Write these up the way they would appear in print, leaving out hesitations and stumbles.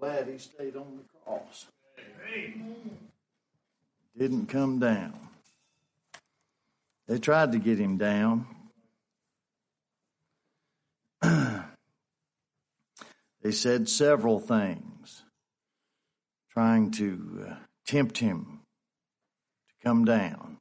glad he stayed on the cross. Didn't come down. They tried to get him down. They said several things, trying to tempt him to come down.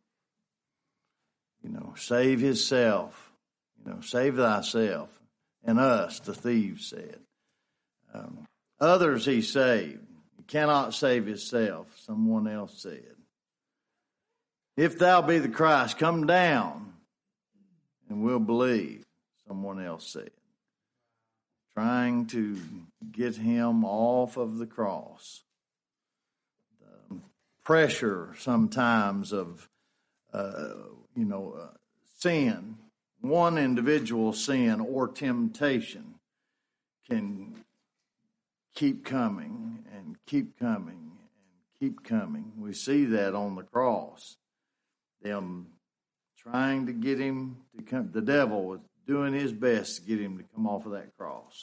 Save himself. Save thyself and us, the thieves said. Others he saved. He cannot save himself, someone else said. If thou be the Christ, come down and we'll believe, someone else said. Trying to get him off of the cross. The pressure sometimes of, sin, one individual sin or temptation can keep coming and keep coming and keep coming. We see that on the cross. Them trying to get him to come. The devil was doing his best to get him to come off of that cross.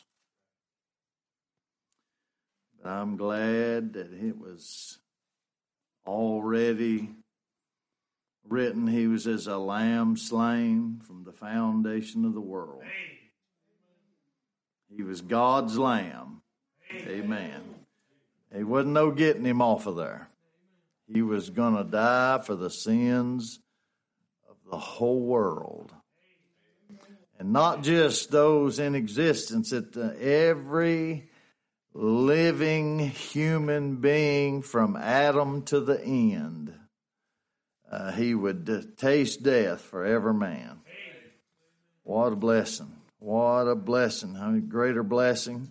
But I'm glad that it was already written. He was as a lamb slain from the foundation of the world. He was God's lamb. Amen. He wasn't no getting him off of there. He was going to die for the sins of the whole world. And not just those in existence, every living human being from Adam to the end. He would taste death for every man. What a blessing. What a blessing. How many greater blessing?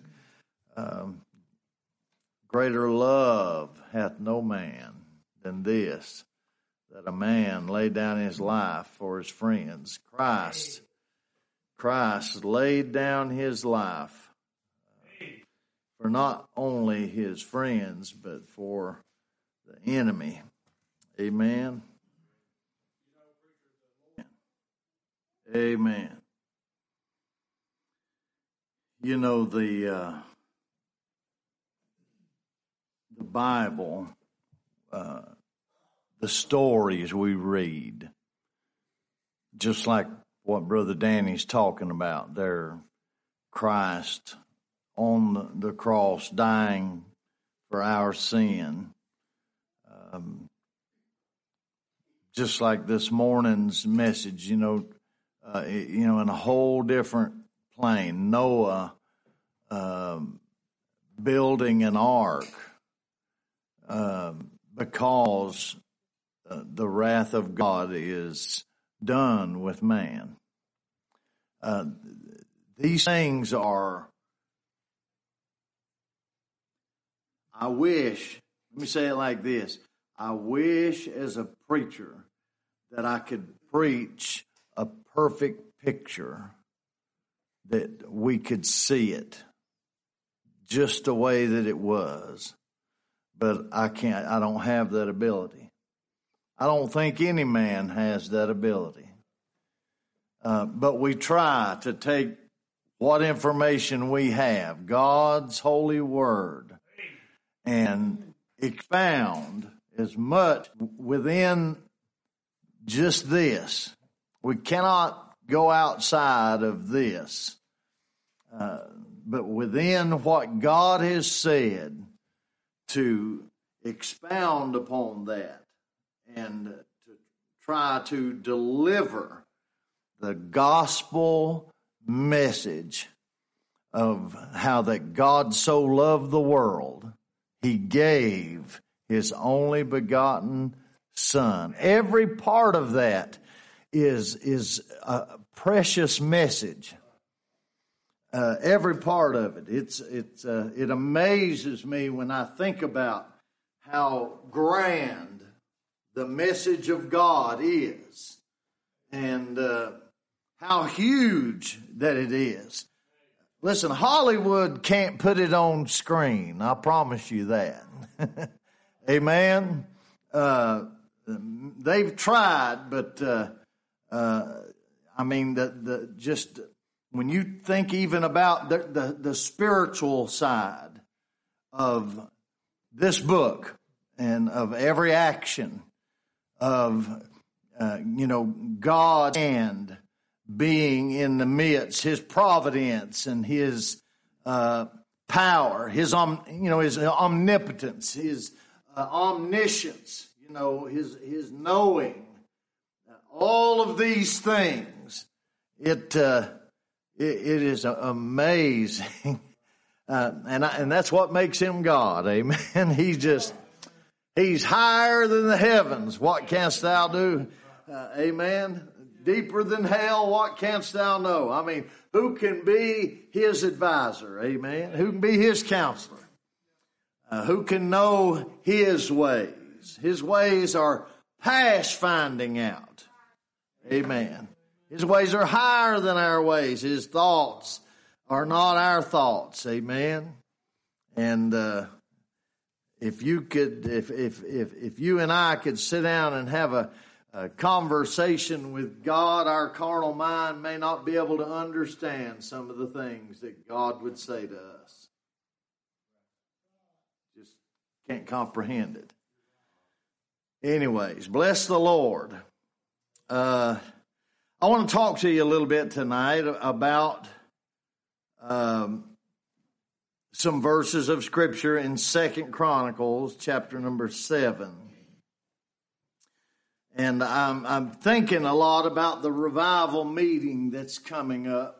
Greater love hath no man than this, that a man lay down his life for his friends. Christ laid down his life for not only his friends, but for the enemy. Amen. Amen. The Bible, the stories we read, just like what Brother Danny's talking about there, Christ on the cross dying for our sin. Just like this morning's message, in a whole different plane. Noah building an ark because the wrath of God is done with man. These things are, let me say it like this. I wish as a preacher that I could preach a perfect picture, that we could see it just the way that it was. But I can't, I don't have that ability. I don't think any man has that ability. But we try to take what information we have, God's holy word, and expound as much within just this. We cannot go outside of this. But within what God has said, to expound upon that and to try to deliver the gospel message of how that God so loved the world, he gave his only begotten Son. Every part of that is a precious message. Every part of it. It amazes me when I think about how grand the message of God is, and how huge that it is. Listen, Hollywood can't put it on screen. I promise you that. Amen. They've tried, but when you think even about the spiritual side of this book and of every action of, God's hand being in the midst, His providence and His power, His omnipotence, His omniscience, His knowing, all of these things. It is amazing, and that's what makes Him God. Amen. He's higher than the heavens. What canst thou do? Amen. Deeper than hell. What canst thou know? I mean, who can be His advisor? Amen. Who can be His counselor? Who can know His ways? His ways are past finding out. Amen. His ways are higher than our ways. His thoughts are not our thoughts. Amen. And if you and I could sit down and have a conversation with God, our carnal mind may not be able to understand some of the things that God would say to us. Just can't comprehend it. Anyways, bless the Lord. I want to talk to you a little bit tonight about some verses of Scripture in 2 Chronicles, chapter number 7. And I'm thinking a lot about the revival meeting that's coming up.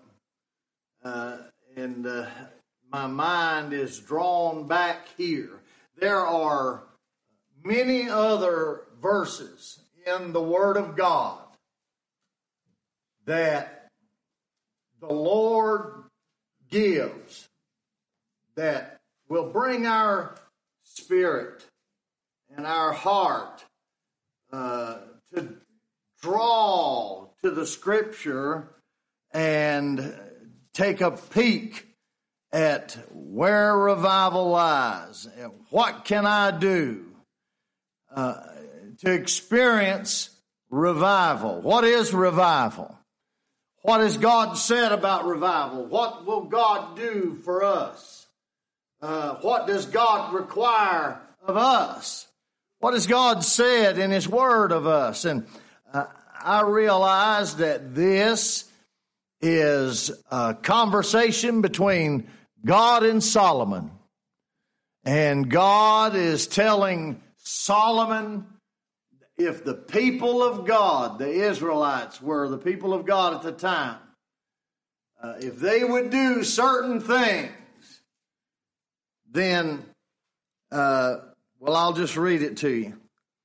And my mind is drawn back here. There are many other verses in the Word of God that the Lord gives that will bring our spirit and our heart to draw to the Scripture and take a peek at where revival lies. What can I do to experience revival? What is revival? What has God said about revival? What will God do for us? What does God require of us? What has God said in His Word of us? And I realize that this is a conversation between God and Solomon. And God is telling Solomon, if the people of God, the Israelites were the people of God at the time, if they would do certain things, then, I'll just read it to you.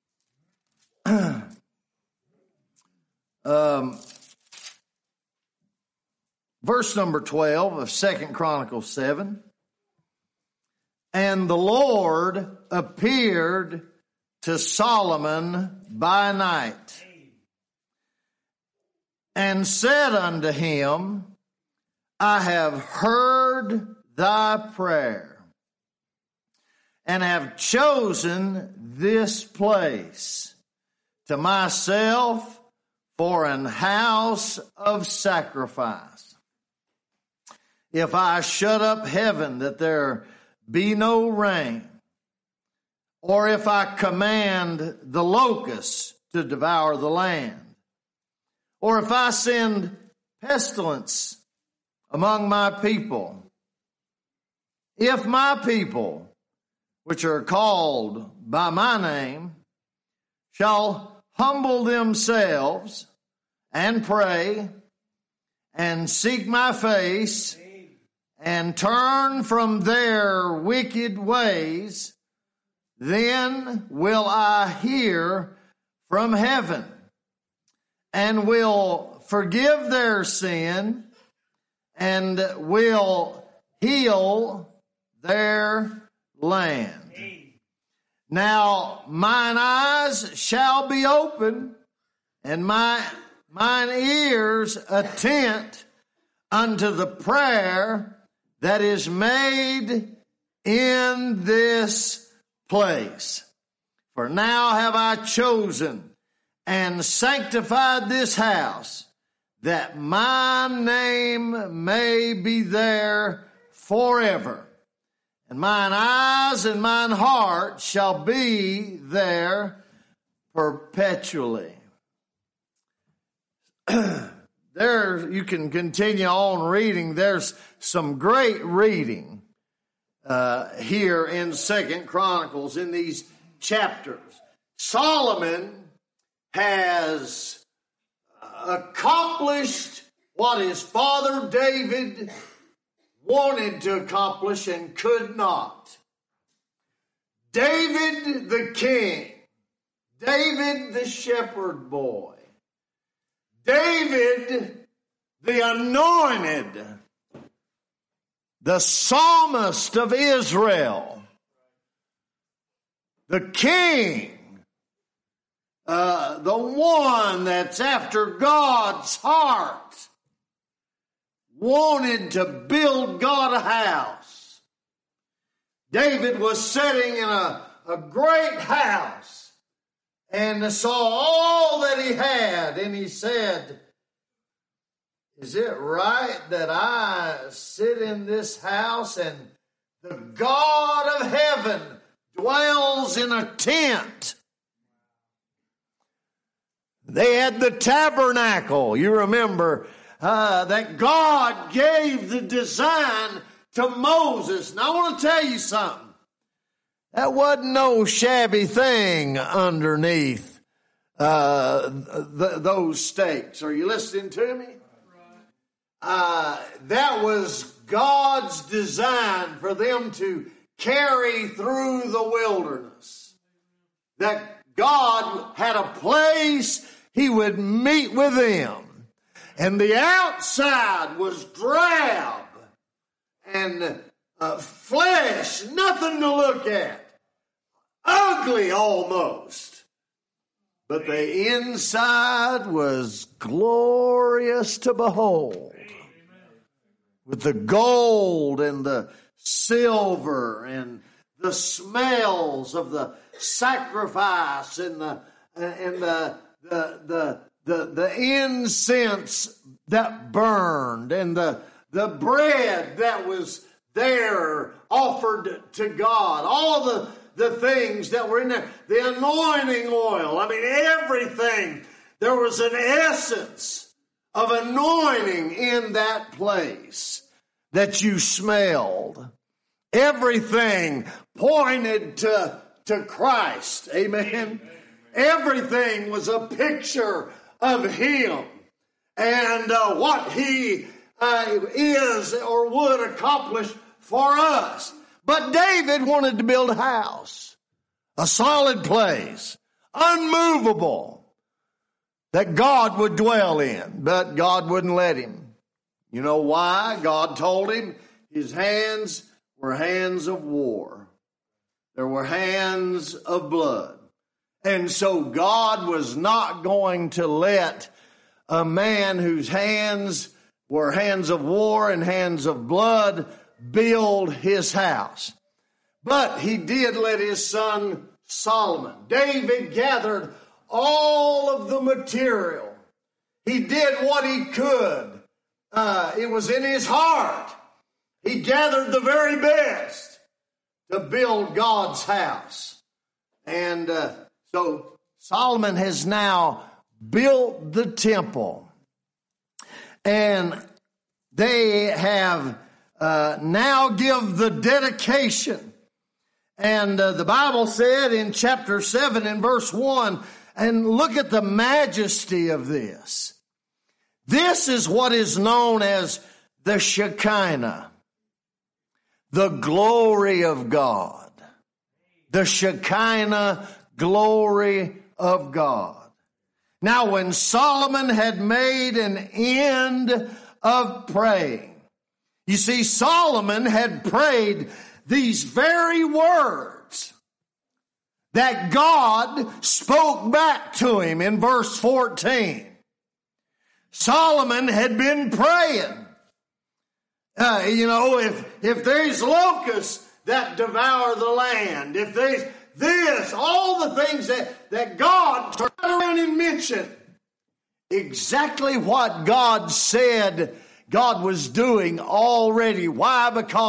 Verse number 12 of 2 Chronicles 7. And the Lord appeared to Solomon by night and said unto him, I have heard thy prayer and have chosen this place to myself for an house of sacrifice. If I shut up heaven that there be no rain, or if I command the locusts to devour the land, or if I send pestilence among my people, if my people, which are called by my name, shall humble themselves and pray and seek my face and turn from their wicked ways, then will I hear from heaven and will forgive their sin and will heal their land. Now mine eyes shall be open and mine ears attent unto the prayer that is made in this place. For now have I chosen and sanctified this house, that my name may be there forever. and mine eyes and mine heart shall be there perpetually. There, you can continue on reading. There's some great reading here in 2 Chronicles in these chapters. Solomon has accomplished what his father David wanted to accomplish and could not. David the king, David the shepherd boy, David the anointed, the psalmist of Israel, the king, the one that's after God's heart, wanted to build God a house. David was sitting in a great house and saw all that he had, and he said, is it right that I sit in this house and the God of heaven dwells in a tent? They had the tabernacle. You remember that God gave the design to Moses. And I want to tell you something. That wasn't no shabby thing underneath those stakes. Are you listening to me? That was God's design for them to carry through the wilderness. That God had a place he would meet with them. And the outside was drab and flesh, nothing to look at. Ugly almost. But the inside was glorious to behold. With the gold and the silver and the smells of the sacrifice and the incense that burned and the bread that was there offered to God. All the things that were in there. The anointing oil. I mean, everything. There was an essence of anointing in that place that you smelled. Everything pointed to Christ. Amen. Everything was a picture of him and what he is or would accomplish for us. But David wanted to build a house, a solid place, unmovable, that God would dwell in. But God wouldn't let him. You know why? God told him his hands were hands of war. There were hands of blood. And so God was not going to let a man whose hands were hands of war and hands of blood build his house. But he did let his son Solomon. David gathered all of the material. He did what he could. It was in his heart. He gathered the very best to build God's house. And so Solomon has now built the temple. And they have now give the dedication. And the Bible said in chapter 7 in verse 1, and look at the majesty of this. This is what is known as the Shekinah, the glory of God. The Shekinah glory of God. Now, when Solomon had made an end of praying, you see, Solomon had prayed these very words that God spoke back to him in verse 14. Solomon had been praying. If there's locusts that devour the land, if there's this, all the things that God turned around and mentioned, exactly what God said God was doing already. Why? Because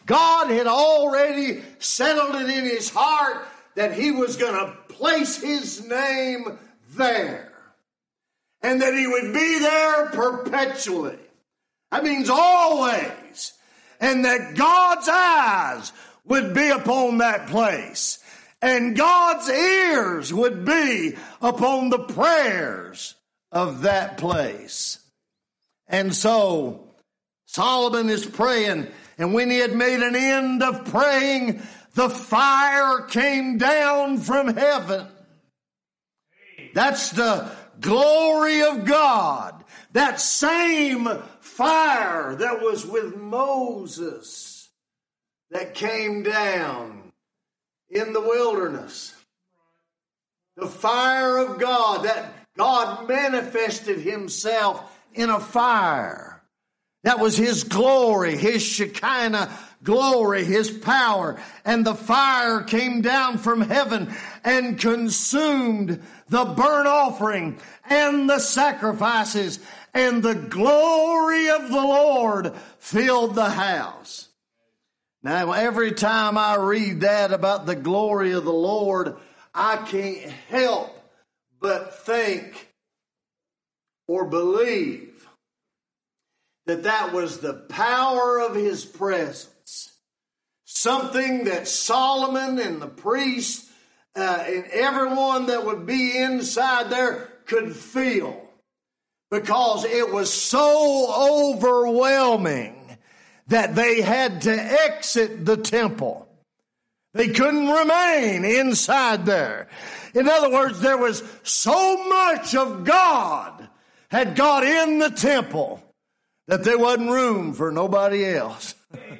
God had already settled it in his heart that he was going to place his name there. And that he would be there perpetually. That means always. And that God's eyes would be upon that place. And God's ears would be upon the prayers of that place. And so Solomon is praying. And when he had made an end of praying, the fire came down from heaven. That's the glory of God. That same fire that was with Moses that came down in the wilderness. The fire of God, that God manifested himself in a fire. That was his glory, his Shekinah glory, his power. And the fire came down from heaven and consumed the burnt offering and the sacrifices. And the glory of the Lord filled the house. Now, every time I read that about the glory of the Lord, I can't help but think or believe that that was the power of his presence. Something that Solomon and the priests and everyone that would be inside there could feel. Because it was so overwhelming that they had to exit the temple. They couldn't remain inside there. In other words, there was so much of God had got in the temple that there wasn't room for nobody else.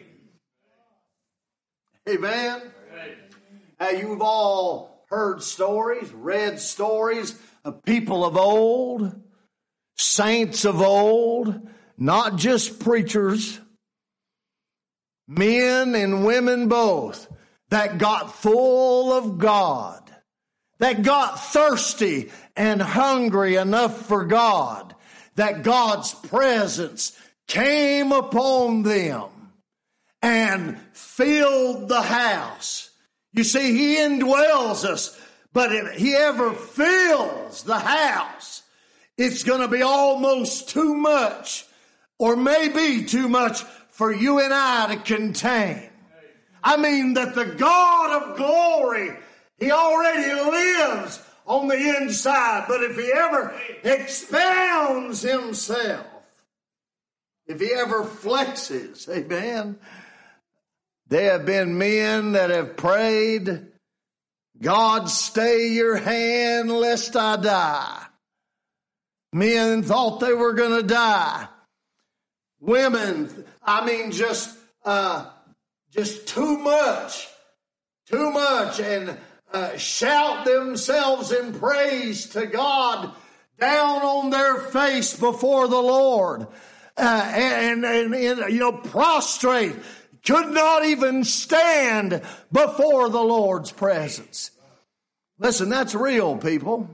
Amen? You've all heard stories, read stories of people of old, saints of old, not just preachers, men and women both, that got full of God, that got thirsty and hungry enough for God, that God's presence came upon them and filled the house. You see, he indwells us, but if he ever fills the house, it's going to be almost too much, or maybe too much for you and I to contain. I mean that the God of glory, he already lives on the inside. But if he ever expounds himself, if he ever flexes, amen. There have been men that have prayed, God, stay your hand lest I die. Men thought they were going to die. Women, just too much, and shout themselves in praise to God down on their face before the Lord, prostrate, could not even stand before the Lord's presence. Listen, that's real, people.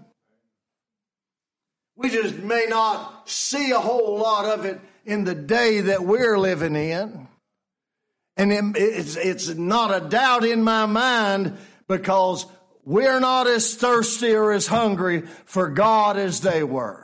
We just may not see a whole lot of it in the day that we're living in. And it's not a doubt in my mind, because we're not as thirsty or as hungry for God as they were.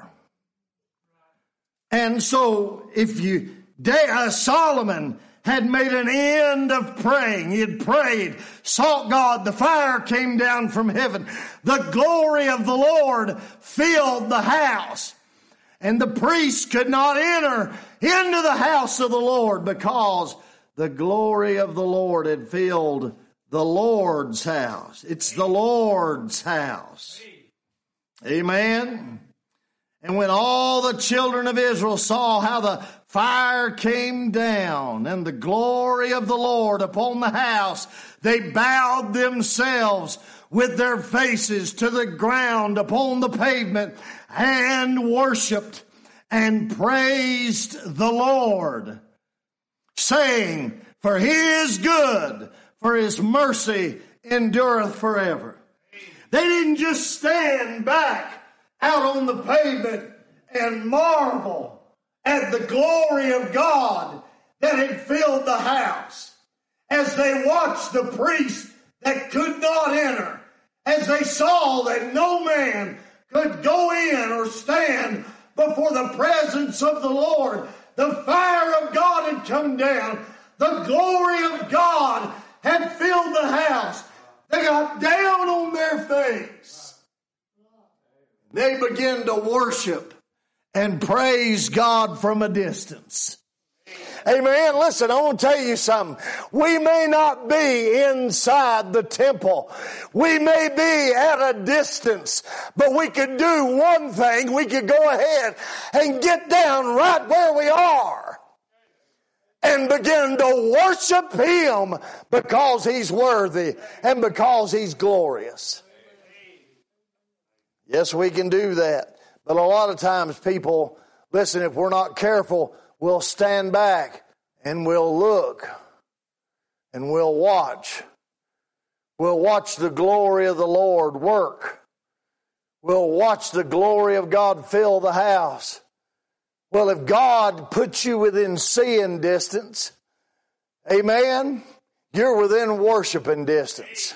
And so Solomon had made an end of praying. He had prayed, sought God. The fire came down from heaven. The glory of the Lord filled the house. And the priests could not enter into the house of the Lord, because the glory of the Lord had filled the Lord's house. It's the Lord's house. Amen. And when all the children of Israel saw how the fire came down and the glory of the Lord upon the house, they bowed themselves with their faces to the ground upon the pavement and worshiped and praised the Lord, saying, for he is good, for his mercy endureth forever. They didn't just stand back out on the pavement and marvel at the glory of God that had filled the house. as they watched the priests that could not enter, as they saw that no man could go in or stand before the presence of the Lord. The fire of God had come down. The glory of God had filled the house. They got down on their face. They began to worship and praise God from a distance. Amen. Listen, I want to tell you something. We may not be inside the temple. We may be at a distance, but we could do one thing. We could go ahead and get down right where we are and begin to worship Him because He's worthy and because He's glorious. Yes, we can do that. But a lot of times people, listen, if we're not careful, we'll stand back and we'll look and we'll watch. We'll watch the glory of the Lord work. We'll watch the glory of God fill the house. Well, if God puts you within seeing distance, amen, you're within worshiping distance.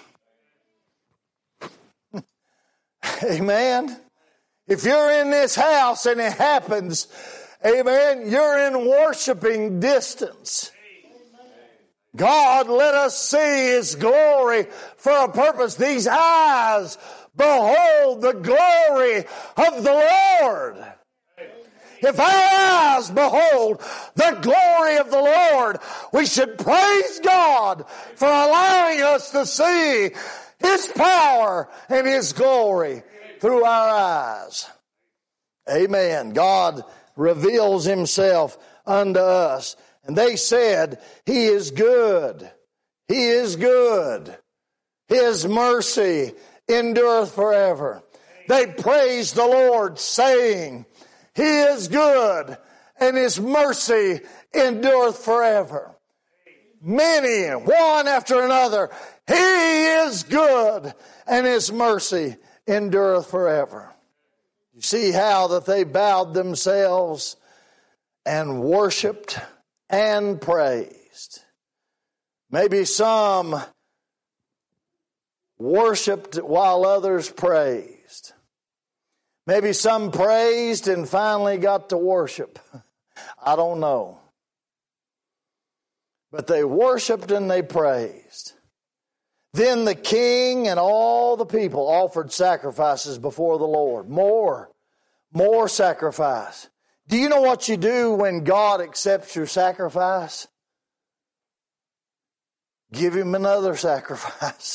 Amen. If you're in this house and it happens, amen, you're in worshiping distance. God, let us see His glory for a purpose. These eyes behold the glory of the Lord. If our eyes behold the glory of the Lord, we should praise God for allowing us to see His power and His glory through our eyes. Amen. God reveals Himself unto us. And they said, He is good. He is good. His mercy endureth forever. They praised the Lord, saying, He is good, and His mercy endureth forever. Many, one after another, He is good, and His mercy endureth forever. You see how that they bowed themselves and worshiped and praised. Maybe some worshiped while others praised. Maybe some praised and finally got to worship. I don't know. But they worshiped and they praised. Then the king and all the people offered sacrifices before the Lord. More sacrifice. Do you know what you do when God accepts your sacrifice? Give Him another sacrifice.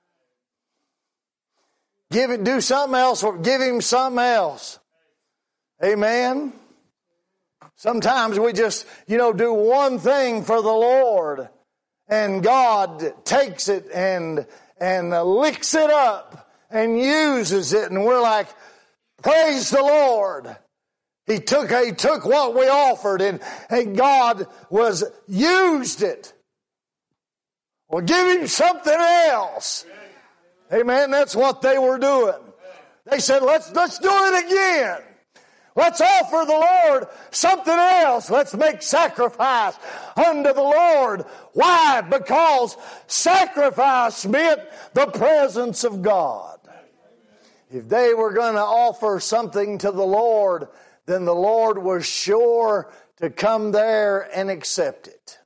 Do something else, or give Him something else. Amen. Sometimes we just, do one thing for the Lord, and God takes it and licks it up and uses it, and we're like, praise the Lord. He took what we offered, and God used it. Well, give Him something else. Amen. That's what they were doing. They said, let's do it again. Let's offer the Lord something else. Let's make sacrifice unto the Lord. Why? Because sacrifice meant the presence of God. If they were going to offer something to the Lord, then the Lord was sure to come there and accept it.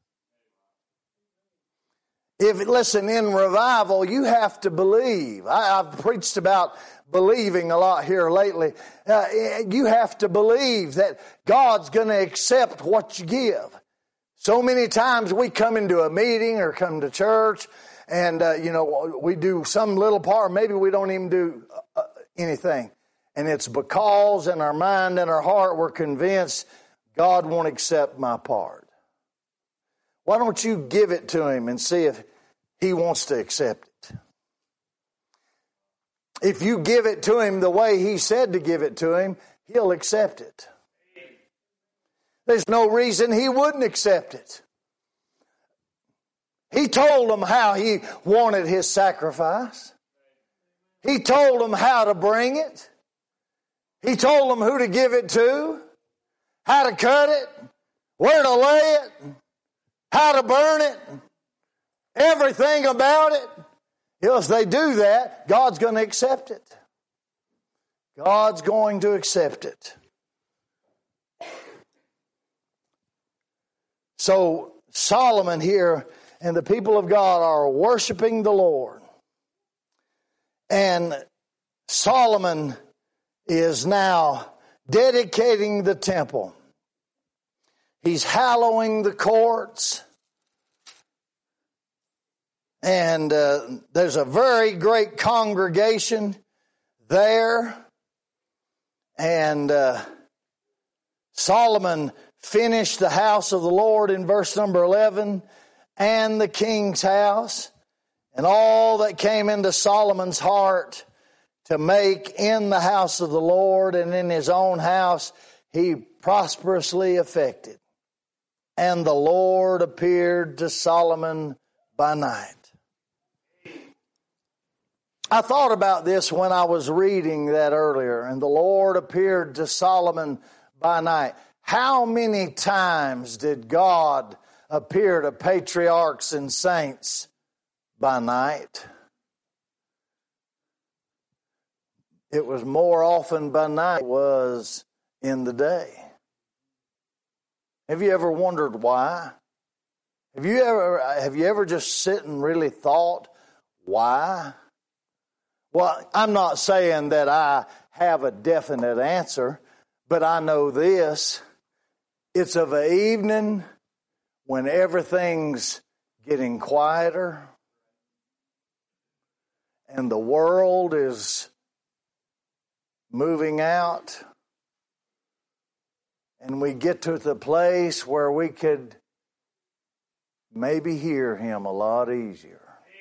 Listen, in revival, you have to believe. I've preached about believing a lot here lately. You have to believe that God's going to accept what you give. So many times we come into a meeting or come to church and, we do some little part. Maybe we don't even do anything. And it's because in our mind and our heart we're convinced God won't accept my part. Why don't you give it to Him and see if He wants to accept it? If you give it to Him the way He said to give it to Him, He'll accept it. There's no reason He wouldn't accept it. He told them how He wanted His sacrifice. He told them how to bring it. He told them who to give it to, how to cut it, where to lay it, how to burn it. everything about it. If they do that, God's going to accept it. God's going to accept it. So Solomon here and the people of God are worshiping the Lord. And Solomon is now dedicating the temple. He's hallowing the courts. And there's a very great congregation there. And Solomon finished the house of the Lord in verse number 11, and the king's house, and all that came into Solomon's heart to make in the house of the Lord and in his own house, he prosperously effected. And the Lord appeared to Solomon by night. I thought about this when I was reading that earlier. And the Lord appeared to Solomon by night. How many times did God appear to patriarchs and saints by night? It was more often by night than it was in the day. Have you ever wondered why? Have you ever just sit and really thought, why? Well, I'm not saying that I have a definite answer, but I know this. It's of an evening when everything's getting quieter and the world is moving out, and we get to the place where we could maybe hear Him a lot easier.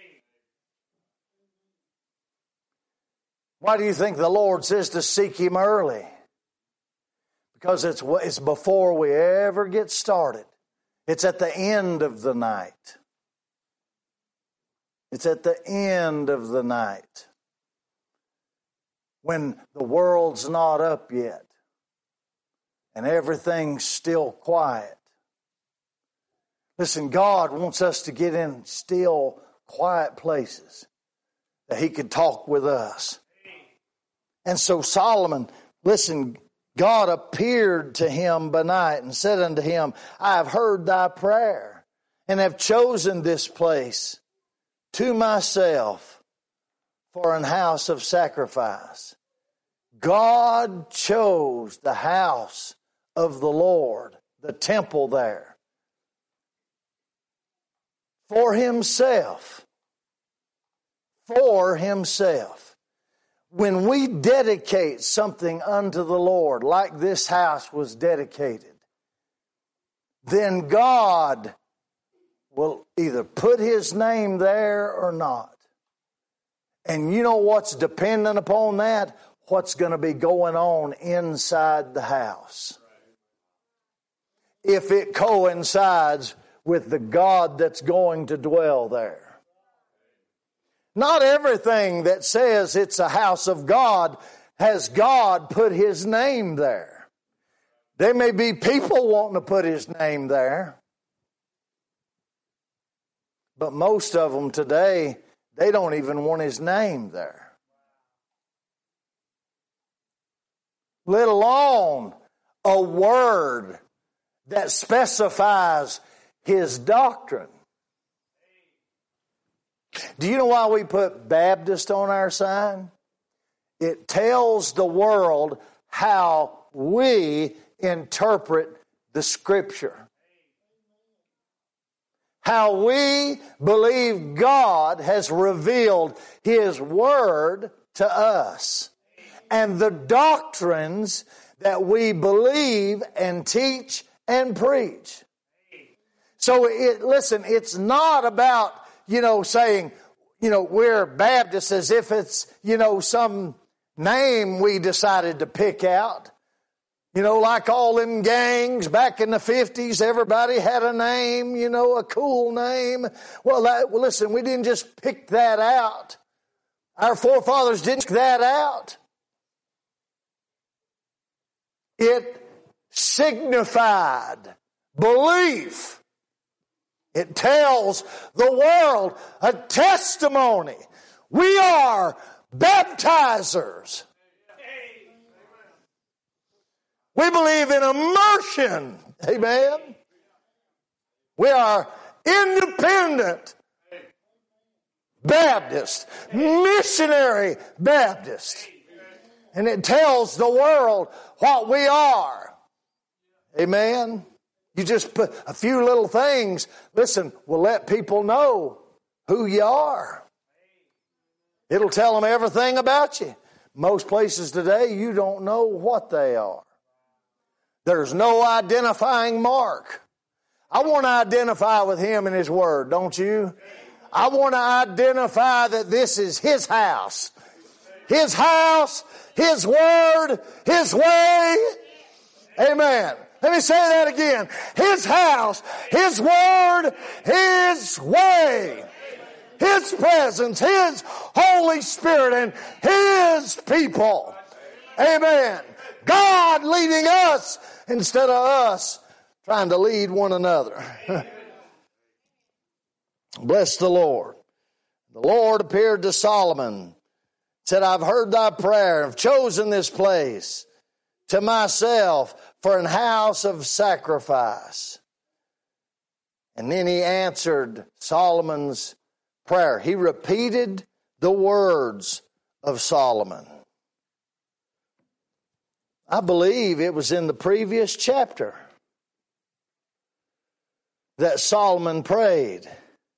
Why do you think the Lord says to seek Him early? Because it's before we ever get started. It's at the end of the night. It's at the end of the night. When the world's not up yet. And everything's still quiet. Listen, God wants us to get in still, quiet places that He could talk with us. And so Solomon, listen, God appeared to him by night and said unto him, I have heard thy prayer and have chosen this place to myself for an house of sacrifice. God chose the house of the Lord, the temple there, for Himself. For Himself. When we dedicate something unto the Lord, like this house was dedicated, then God will either put His name there or not. And you know what's dependent upon that? What's going to be going on inside the house. If it coincides with the God that's going to dwell there. Not everything that says it's a house of God has God put His name there. There may be people wanting to put His name there. But most of them today, they don't even want His name there. Let alone a word that specifies His doctrine. Do you know why we put Baptist on our sign? It tells the world how we interpret the Scripture. How we believe God has revealed His Word to us. And the doctrines that we believe and teach and preach. So listen, it's not about saying, we're Baptists as if it's, some name we decided to pick out. Like all them gangs back in the 50s, everybody had a name, a cool name. Well, listen, we didn't just pick that out. Our forefathers didn't pick that out. It signified belief It tells the world a testimony. We are baptizers. We believe in immersion. Amen. We are independent Baptist, missionary Baptist. And it tells the world what we are. Amen. You just put a few little things, listen, will let people know who you are. It'll tell them everything about you. Most places today, you don't know what they are. There's no identifying mark. I want to identify with Him and His Word, don't you? I want to identify that this is His house. His house, His Word, His way. Amen. Let me say that again. His house, His Word, His way. His presence, His Holy Spirit, and His people. Amen. God leading us instead of us trying to lead one another. Bless the Lord. The Lord appeared to Solomon, said, I've heard thy prayer, I've chosen this place to myself for an house of sacrifice. And then he answered Solomon's prayer. He repeated the words of Solomon. I believe it was in the previous chapter that Solomon prayed.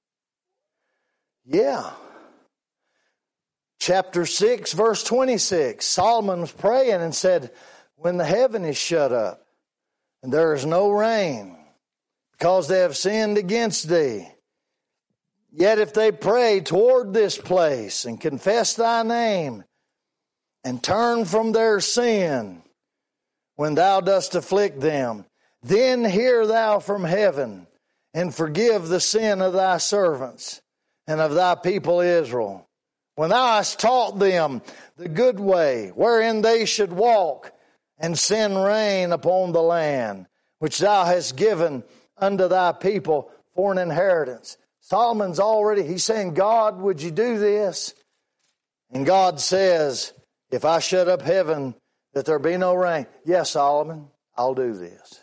Yeah. Chapter 6, verse 26. Solomon was praying and said, when the heaven is shut up and there is no rain, because they have sinned against thee, yet if they pray toward this place and confess thy name and turn from their sin when thou dost afflict them, then hear thou from heaven and forgive the sin of thy servants and of thy people Israel. When thou hast taught them the good way wherein they should walk, and send rain upon the land, which thou hast given unto thy people for an inheritance. Solomon's he's saying, God, would you do this? And God says, if I shut up heaven, that there be no rain. Yes, Solomon, I'll do this.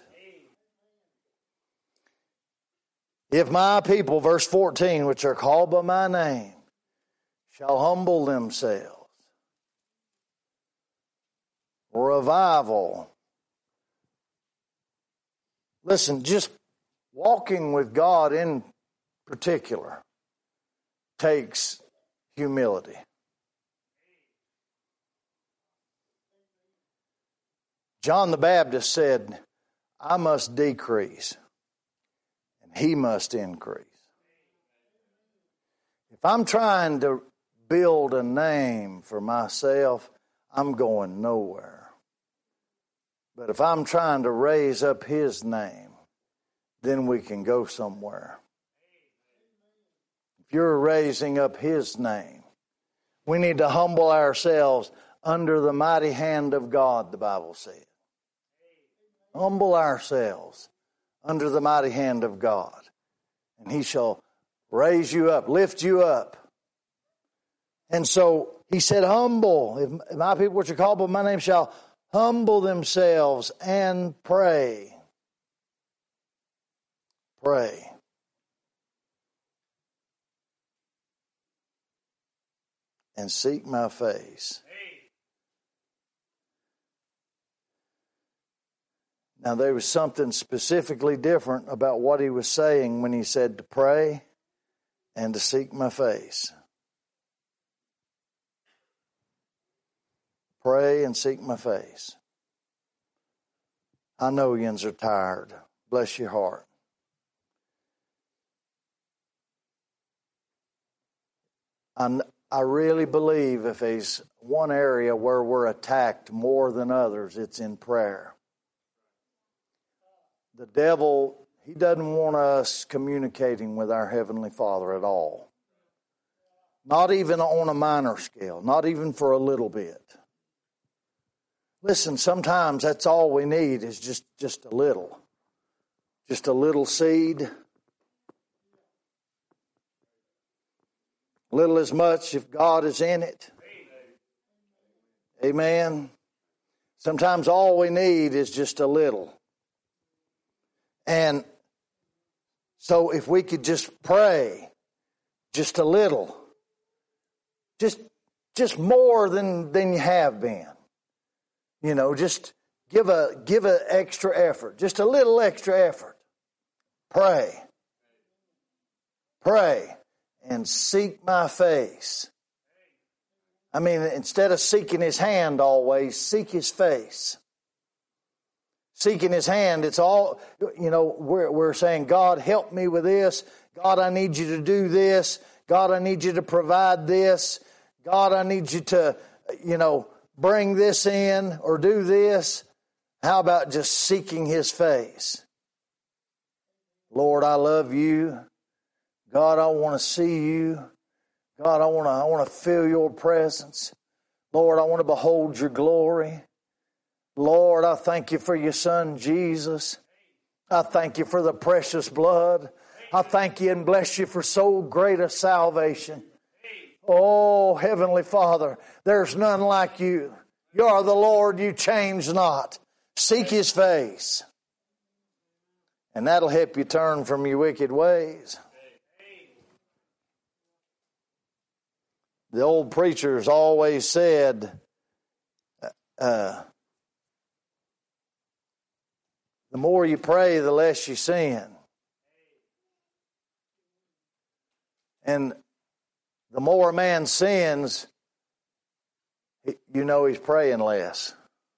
If my people, verse 14, which are called by my name, shall humble themselves. Revival. Listen, just walking with God in particular takes humility. John the Baptist said, I must decrease and He must increase. If I'm trying to build a name for myself, I'm going nowhere. But if I'm trying to raise up His name, then we can go somewhere. If you're raising up His name, we need to humble ourselves under the mighty hand of God, the Bible says. Humble ourselves under the mighty hand of God, and He shall raise you up, lift you up. And so He said, humble. If my people which are called by my name shall humble themselves and pray. Pray. And seek my face. Now there was something specifically different about what he was saying when he said to pray and to seek my face. Pray and seek my face. I know yins are tired. Bless your heart. I really believe if there's one area where we're attacked more than others, it's in prayer. The devil, he doesn't want us communicating with our Heavenly Father at all. Not even on a minor scale, not even for a little bit. Listen, sometimes that's all we need is just a little. Just a little seed. Little is much if God is in it. Amen. Sometimes all we need is just a little. And so if we could just pray just a little, just more than you have been. You know, just give a extra effort, just a little extra effort. Pray. Pray and seek my face. I mean, instead of seeking his hand always, seek his face. Seeking his hand, it's all, you know, we're saying, God, help me with this. God, I need you to do this. God, I need you to provide this. God, I need you to, you know, bring this in or do this. How about just seeking his face? Lord, I love you. God, I want to see you. God, I want to feel your presence. Lord, I want to behold your glory. Lord, I thank you for your Son, Jesus. I thank you for the precious blood. I thank you and bless you for so great a salvation. Oh, Heavenly Father, there's none like you. You are the Lord, you change not. Seek his face. And that'll help you turn from your wicked ways. The old preachers always said, the more you pray, the less you sin. And the more a man sins, you know he's praying less.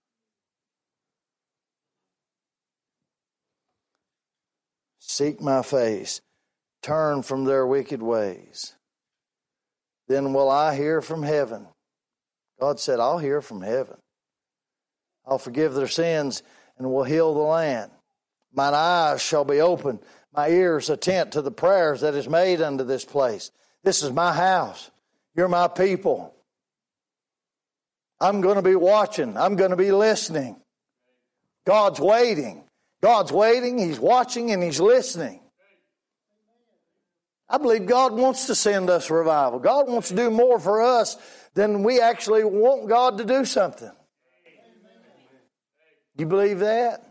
Seek my face. Turn from their wicked ways. Then will I hear from heaven. God said, I'll hear from heaven. I'll forgive their sins and will heal the land. Mine eyes shall be open, my ears attent to the prayers that is made unto this place. This is my house. You're my people. I'm going to be watching. I'm going to be listening. God's waiting. God's waiting. He's watching and he's listening. I believe God wants to send us revival. God wants to do more for us than we actually want God to do something. You believe that?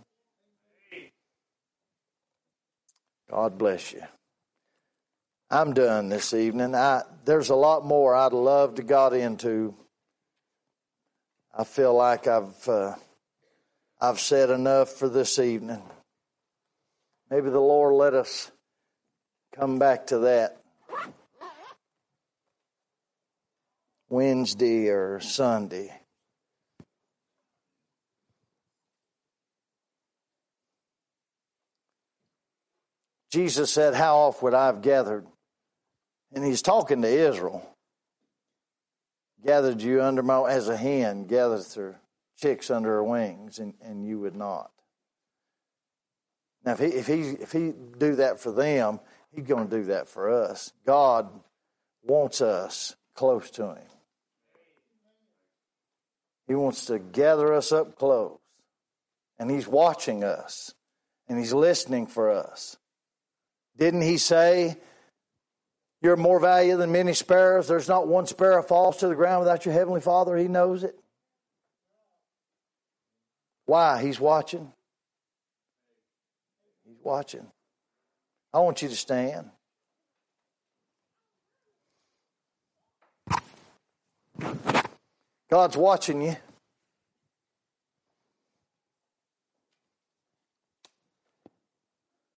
God bless you. I'm done this evening. There's a lot more I'd love to got into. I feel like I've said enough for this evening. Maybe the Lord let us come back to that Wednesday or Sunday. Jesus said, how oft would I have gathered? And he's talking to Israel. Gathered you under my, as a hen gathers her chicks under her wings, and you would not. Now, if he do that for them, he's going to do that for us. God wants us close to him. He wants to gather us up close. And he's watching us. And he's listening for us. Didn't he say, you're more valuable than many sparrows? There's not one sparrow falls to the ground without your heavenly Father. He knows it. Why? He's watching. He's watching. I want you to stand. God's watching you.